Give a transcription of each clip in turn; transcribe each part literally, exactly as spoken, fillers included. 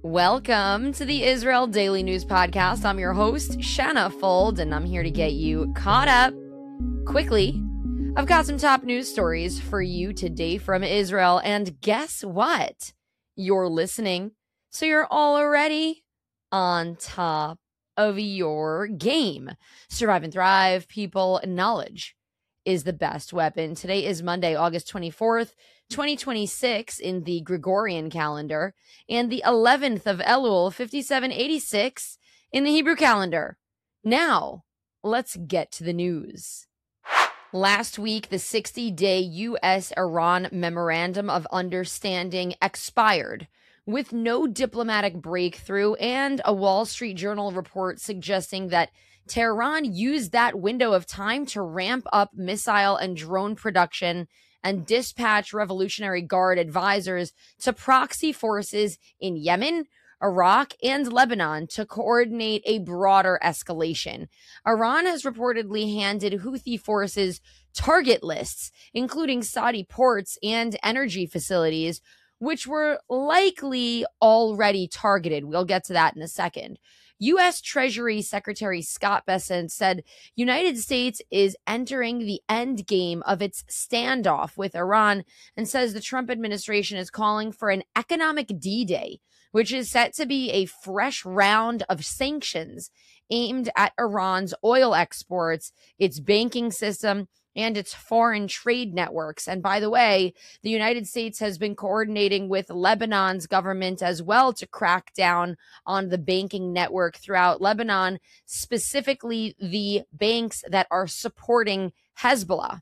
Welcome to the Israel Daily News Podcast. I'm your host, Shanna Fold, and I'm here to get you caught up quickly. I've got some top news stories for you today from Israel, and guess what? You're listening, so you're already on top of your game. Survive and thrive, people. Knowledge is the best weapon. Today is Monday, August twenty-fourth, twenty twenty-six in the Gregorian calendar, and the eleventh of Elul, fifty-seven eighty-six in the Hebrew calendar. Now, let's get to the news. Last week, the sixty-day U S Iran Memorandum of Understanding expired with no diplomatic breakthrough, and a Wall Street Journal report suggesting that Tehran used that window of time to ramp up missile and drone production and dispatch Revolutionary Guard advisors to proxy forces in Yemen, Iraq, and Lebanon to coordinate a broader escalation. Iran has reportedly handed Houthi forces target lists, including Saudi ports and energy facilities, which were likely already targeted. We'll get to that in a second. U S Treasury Secretary Scott Bessent said United States is entering the end game of its standoff with Iran, and says the Trump administration is calling for an economic D-Day, which is set to be a fresh round of sanctions aimed at Iran's oil exports, its banking system, and its foreign trade networks. And by the way, the United States has been coordinating with Lebanon's government as well to crack down on the banking network throughout Lebanon, specifically the banks that are supporting Hezbollah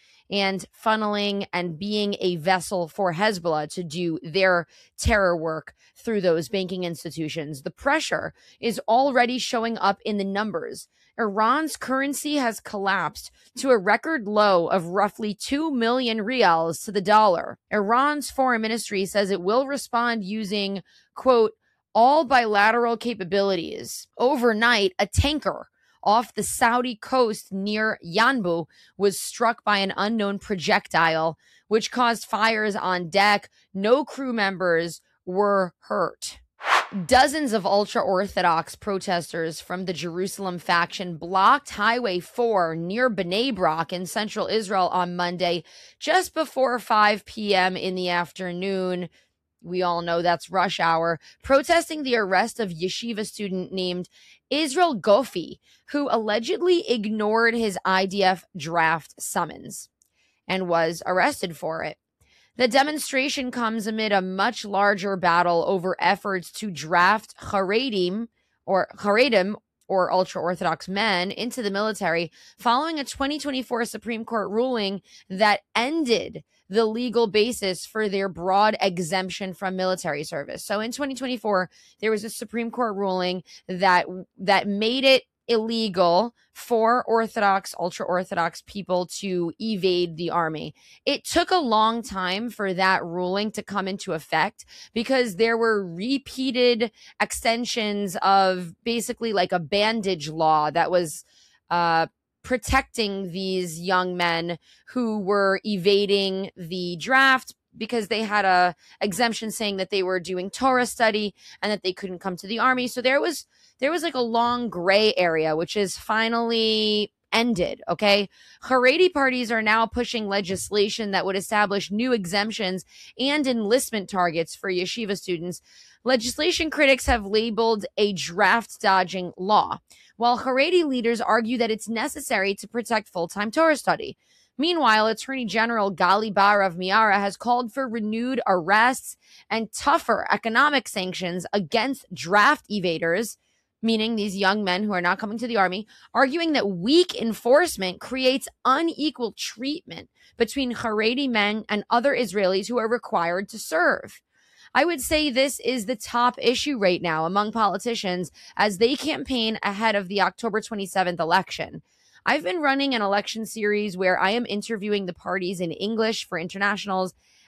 and funneling and being a vessel for Hezbollah to do their terror work through those banking institutions. The pressure is already showing up in the numbers. Iran's currency has collapsed to a record low of roughly two million rials to the dollar. Iran's foreign ministry says it will respond using, quote, all bilateral capabilities. Overnight, a tanker off the Saudi coast near Yanbu was struck by an unknown projectile, which caused fires on deck. No crew members were hurt. Dozens of ultra-Orthodox protesters from the Jerusalem faction blocked Highway four near Bnei Brak in central Israel on Monday, just before five p.m. in the afternoon. We all know that's rush hour, protesting the arrest of yeshiva student named Israel Gofi, who allegedly ignored his I D F draft summons and was arrested for it. The demonstration comes amid a much larger battle over efforts to draft Haredim or Haredim or ultra-Orthodox men into the military following a twenty twenty-four Supreme Court ruling that ended the legal basis for their broad exemption from military service. So in twenty twenty-four, there was a Supreme Court ruling that that made it illegal for Orthodox, ultra-Orthodox people to evade the army. It took a long time for that ruling to come into effect because there were repeated extensions of basically like a bandage law that was uh, protecting these young men who were evading the draft because they had a exemption saying that they were doing Torah study and that they couldn't come to the army. So there was there was like a long gray area, which is finally ended. Okay. Haredi parties are now pushing legislation that would establish new exemptions and enlistment targets for yeshiva students. Legislation critics have labeled a draft dodging law, while Haredi leaders argue that it's necessary to protect full-time Torah study. Meanwhile, Attorney General Gali Baharav Miara has called for renewed arrests and tougher economic sanctions against draft evaders, meaning these young men who are not coming to the army, arguing that weak enforcement creates unequal treatment between Haredi men and other Israelis who are required to serve. I would say this is the top issue right now among politicians as they campaign ahead of the October twenty-seventh election. I've been running an election series where I am interviewing the parties in English for internationals,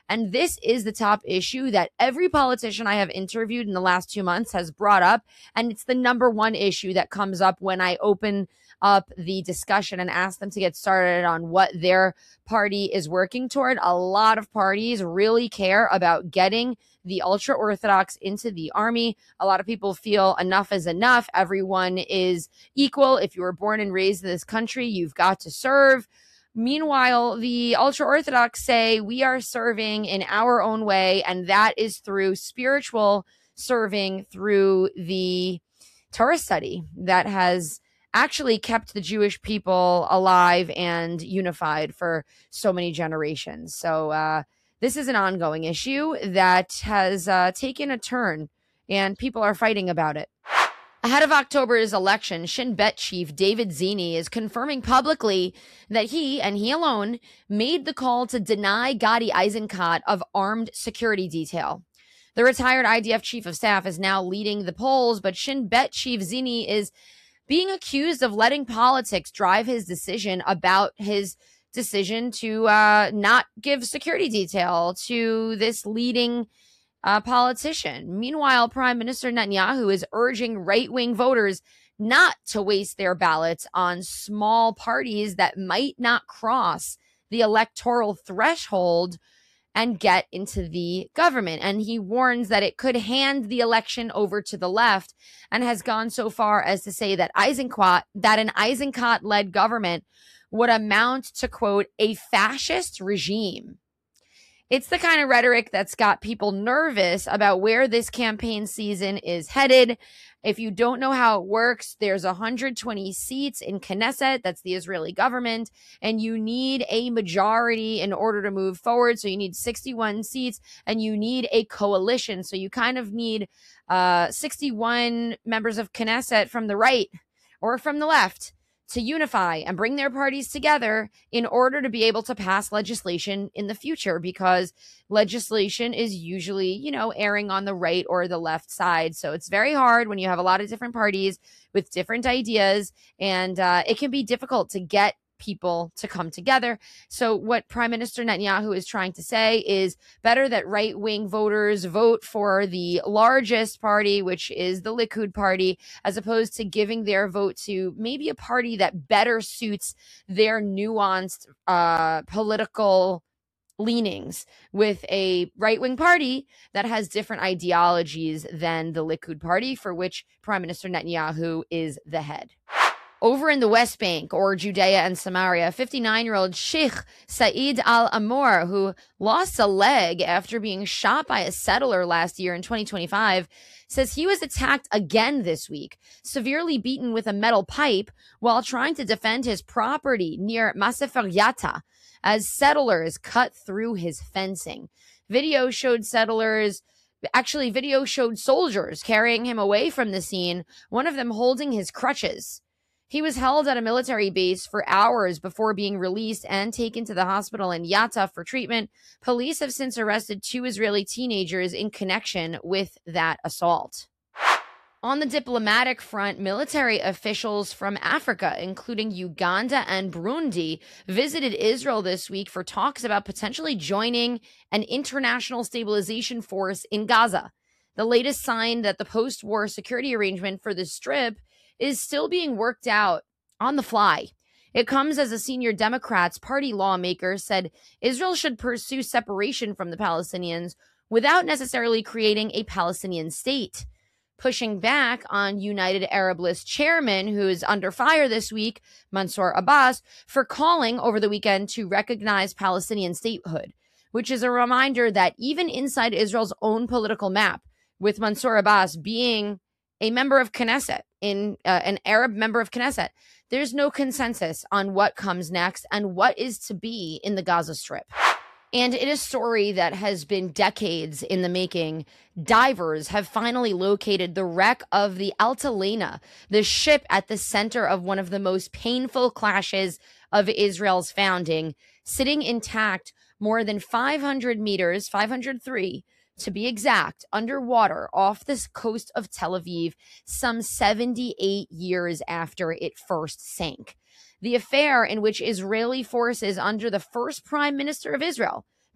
And this is the top issue that every politician I have interviewed in the last two months has brought up. And it's the number one issue that comes up when I open up the discussion and ask them to get started on what their party is working toward. A lot of parties really care about getting the ultra-Orthodox into the army. A lot of people feel enough is enough. Everyone is equal. If you were born and raised in this country, you've got to serve. Meanwhile, the ultra-Orthodox say we are serving in our own way, and that is through spiritual serving, through the Torah study that has actually kept the Jewish people alive and unified for so many generations. So uh, this is an ongoing issue that has uh, taken a turn, and people are fighting about it. Ahead of October's election, Shin Bet chief David Zini is confirming publicly that he, and he alone, made the call to deny Gadi Eisenkot of armed security detail. The retired I D F chief of staff is now leading the polls, but Shin Bet chief Zini is being accused of letting politics drive his decision about his decision to uh, not give security detail to this leading uh, politician. Meanwhile, Prime Minister Netanyahu is urging right-wing voters not to waste their ballots on small parties that might not cross the electoral threshold and get into the government. And he warns that it could hand the election over to the left, and has gone so far as to say that Eisenkot, that an Eisenkot-led government would amount to, quote, a fascist regime. It's the kind of rhetoric that's got people nervous about where this campaign season is headed. If you don't know how it works, there's one hundred twenty seats in Knesset, that's the Israeli government, and you need a majority in order to move forward. So you need sixty-one seats, and you need a coalition. So you kind of need uh, sixty-one members of Knesset from the right or from the left to unify and bring their parties together in order to be able to pass legislation in the future, because legislation is usually, you know, erring on the right or the left side. So it's very hard when you have a lot of different parties with different ideas, and uh, it can be difficult to get people to come together. So what Prime Minister Netanyahu is trying to say is better that right-wing voters vote for the largest party, which is the Likud party, as opposed to giving their vote to maybe a party that better suits their nuanced uh, political leanings, with a right-wing party that has different ideologies than the Likud party, for which Prime Minister Netanyahu is the head. Over in the West Bank, or Judea and Samaria, fifty-nine-year-old Sheikh Saeed Al-Amour, who lost a leg after being shot by a settler last year in twenty twenty-five, says he was attacked again this week, severely beaten with a metal pipe while trying to defend his property near Masefer Yatta, as settlers cut through his fencing. Video showed settlers Actually, video showed soldiers carrying him away from the scene, one of them holding his crutches. He was held at a military base for hours before being released and taken to the hospital in Yatta for treatment. Police have since arrested two Israeli teenagers in connection with that assault. On the diplomatic front, military officials from Africa, including Uganda and Burundi, visited Israel this week for talks about potentially joining an international stabilization force in Gaza. The latest sign that the post-war security arrangement for the Strip is still being worked out on the fly. It comes as a senior Democrats party lawmaker said Israel should pursue separation from the Palestinians without necessarily creating a Palestinian state, pushing back on United Arab List chairman, who is under fire this week, Mansour Abbas, for calling over the weekend to recognize Palestinian statehood, which is a reminder that even inside Israel's own political map, with Mansour Abbas being a member of Knesset, in uh, an Arab member of Knesset, there's no consensus on what comes next and what is to be in the Gaza Strip. And in a story that has been decades in the making, divers have finally located the wreck of the Altalena, the ship at the center of one of the most painful clashes of Israel's founding, sitting intact more than five hundred meters, five hundred three, to be exact, underwater off the coast of Tel Aviv, some seventy-eight years after it first sank. The affair, in which Israeli forces under the first prime minister of Israel,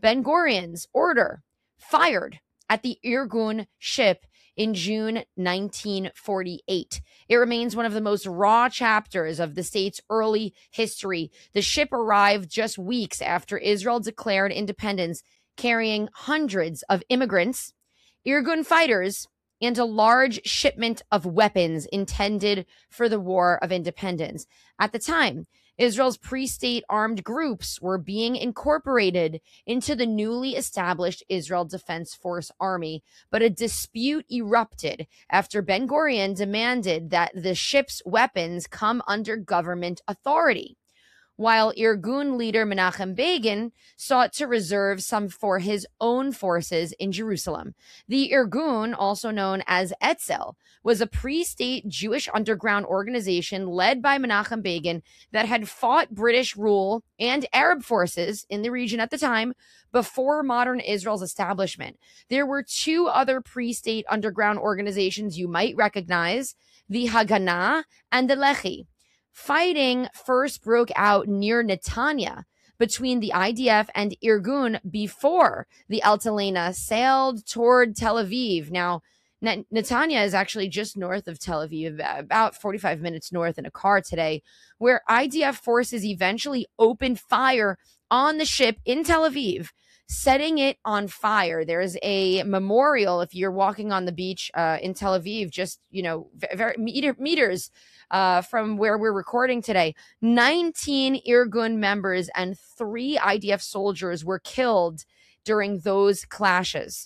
Ben-Gurion's order fired at the Irgun ship in June nineteen forty-eight. It remains one of the most raw chapters of the state's early history. The ship arrived just weeks after Israel declared independence, carrying hundreds of immigrants, Irgun fighters, and a large shipment of weapons intended for the War of Independence. At the time, Israel's pre-state armed groups were being incorporated into the newly established Israel Defense Force Army, but a dispute erupted after Ben-Gurion demanded that the ship's weapons come under government authority, while Irgun leader Menachem Begin sought to reserve some for his own forces in Jerusalem. The Irgun, also known as Etzel, was a pre-state Jewish underground organization led by Menachem Begin that had fought British rule and Arab forces in the region at the time before modern Israel's establishment. There were two other pre-state underground organizations you might recognize, the Haganah and the Lehi. Fighting first broke out near Netanya between the I D F and Irgun before the Altalena sailed toward Tel Aviv. Now, Netanya is actually just north of Tel Aviv, about forty-five minutes north in a car today, where I D F forces eventually opened fire on the ship in Tel Aviv, setting it on fire. There's a memorial if you're walking on the beach uh, in Tel Aviv, just, you know, very meter, meters uh, from where we're recording today. nineteen Irgun members and three I D F soldiers were killed during those clashes.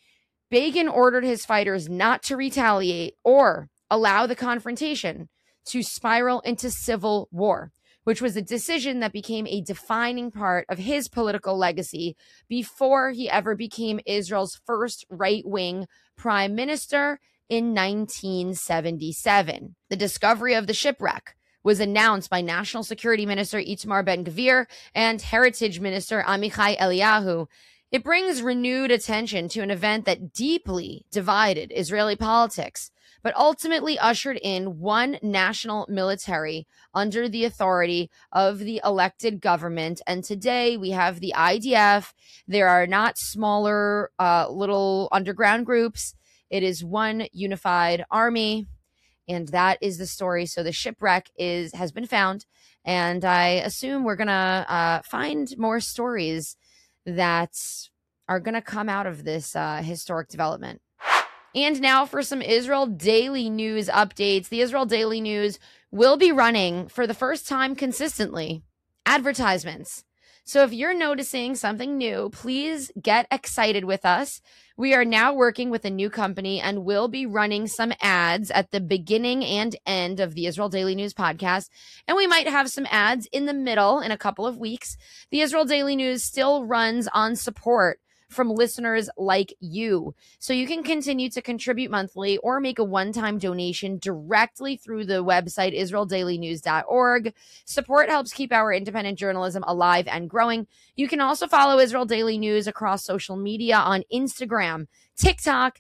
Begin ordered his fighters not to retaliate or allow the confrontation to spiral into civil war, which was a decision that became a defining part of his political legacy before he ever became Israel's first right-wing prime minister in nineteen seventy-seven. The discovery of the shipwreck was announced by National Security Minister Itamar Ben-Gvir and Heritage Minister Amichai Eliyahu. It brings renewed attention to an event that deeply divided Israeli politics, but ultimately ushered in one national military under the authority of the elected government. And today we have the I D F. There are not smaller uh, little underground groups. It is one unified army. And that is the story. So the shipwreck is has been found. And I assume we're going to uh, find more stories that are going to come out of this uh, historic development. And now for some Israel Daily News updates. The Israel Daily News will be running for the first time consistently advertisements. So if you're noticing something new, please get excited with us. We are now working with a new company and will be running some ads at the beginning and end of the Israel Daily News podcast. And we might have some ads in the middle in a couple of weeks. The Israel Daily News still runs on support from listeners like you. So you can continue to contribute monthly or make a one-time donation directly through the website israel daily news dot org. Support helps keep our independent journalism alive and growing. You can also follow Israel Daily News across social media on Instagram, TikTok,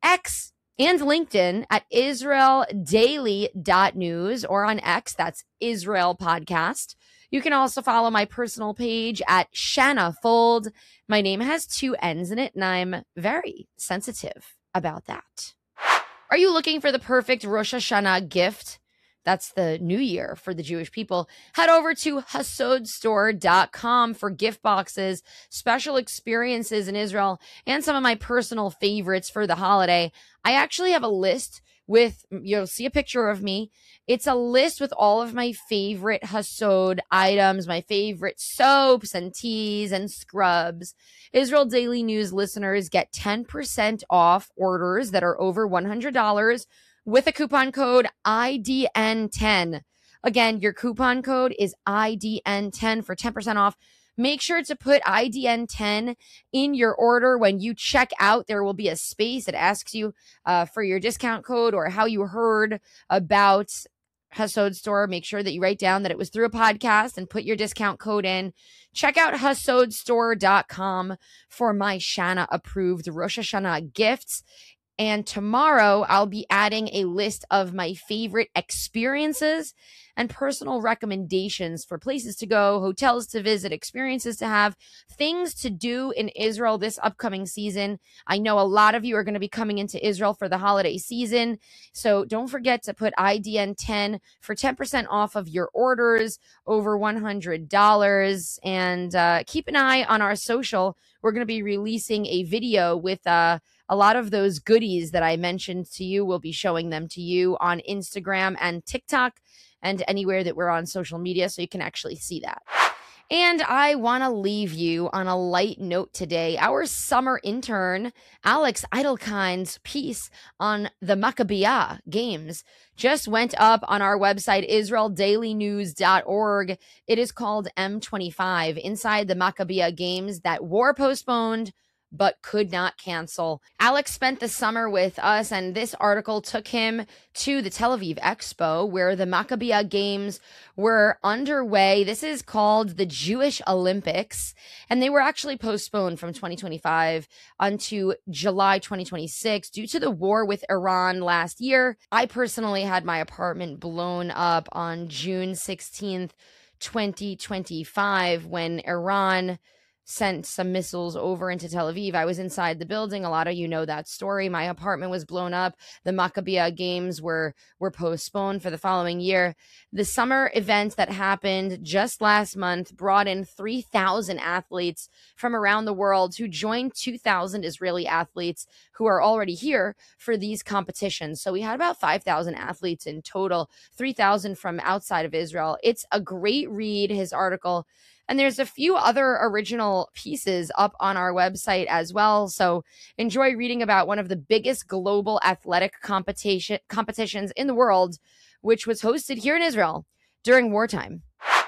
X, and LinkedIn at israel daily dot news, or on X, that's Israel Podcast. You can also follow my personal page at Shanna Fold. My name has two N's in it, and I'm very sensitive about that. Are you looking for the perfect Rosh Hashanah gift? That's the new year for the Jewish people. Head over to hasod store dot com for gift boxes, special experiences in Israel, and some of my personal favorites for the holiday. I actually have a list with, you'll see a picture of me. It's a list with all of my favorite Hasod items, my favorite soaps and teas and scrubs. Israel Daily News listeners get ten percent off orders that are over one hundred dollars with a coupon code I D N ten. Again, your coupon code is I D N ten for ten percent off. Make sure to put I D N ten in your order. When you check out, there will be a space that asks you uh, for your discount code or how you heard about Hasod Store. Make sure that you write down that it was through a podcast and put your discount code in. Check out hasod store dot com for my Shanna approved Rosh Hashanah gifts. And tomorrow I'll be adding a list of my favorite experiences and personal recommendations for places to go, hotels to visit, experiences to have, things to do in Israel this upcoming season. I know a lot of you are going to be coming into Israel for the holiday season, so don't forget to put I D N ten for ten percent off of your orders over one hundred dollars. And uh, keep an eye on our social. We're going to be releasing a video with uh, a lot of those goodies that I mentioned to you. We'll be showing them to you on Instagram and TikTok and anywhere that we're on social media, so you can actually see that. And I want to leave you on a light note today. Our summer intern, Alex Eidelkind's piece on the Maccabiah games just went up on our website, Israel Daily News dot org. It is called M twenty-five, Inside the Maccabiah Games That War Postponed but could not cancel. Alex spent the summer with us, and this article took him to the Tel Aviv Expo, where the Maccabiah Games were underway. This is called the Jewish Olympics, and they were actually postponed from twenty twenty-five unto July twenty twenty-six due to the war with Iran last year. I personally had my apartment blown up on June sixteenth, twenty twenty-five, when Iran sent some missiles over into Tel Aviv. I was inside the building. A lot of you know that story. My apartment was blown up. The Maccabiah Games were were postponed for the following year. The summer event that happened just last month brought in three thousand athletes from around the world, who joined two thousand Israeli athletes who are already here for these competitions. So we had about five thousand athletes in total, three thousand from outside of Israel. It's a great read, his article. And there's a few other original pieces up on our website as well. So enjoy reading about one of the biggest global athletic competition competitions in the world, which was hosted here in Israel during wartime.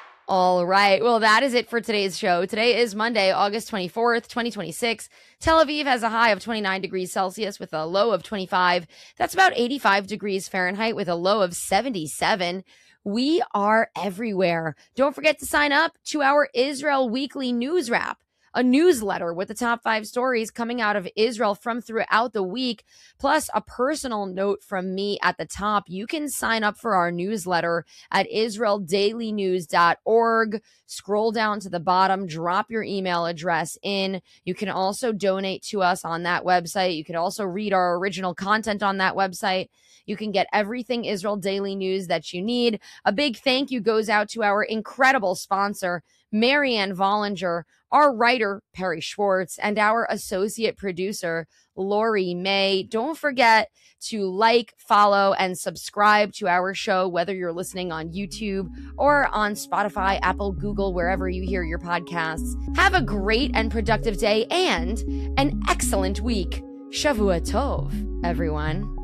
All right. Well, that is it for today's show. Today is Monday, August twenty-fourth, twenty twenty-six. Tel Aviv has a high of twenty-nine degrees Celsius with a low of twenty-five. That's about eighty-five degrees Fahrenheit with a low of seventy-seven. We are everywhere. Don't forget to sign up to our Israel Weekly News Wrap, a newsletter with the top five stories coming out of Israel from throughout the week, plus a personal note from me at the top. You can sign up for our newsletter at Israel Daily News dot org. Scroll down to the bottom, drop your email address in. You can also donate to us on that website. You can also read our original content on that website. You can get everything Israel Daily News that you need. A big thank you goes out to our incredible sponsor, Marianne Vollinger, our writer, Perry Schwartz, and our associate producer, Lori May. Don't forget to like, follow, and subscribe to our show, whether you're listening on YouTube or on Spotify, Apple, Google, wherever you hear your podcasts. Have a great and productive day and an excellent week. Shavua Tov, everyone.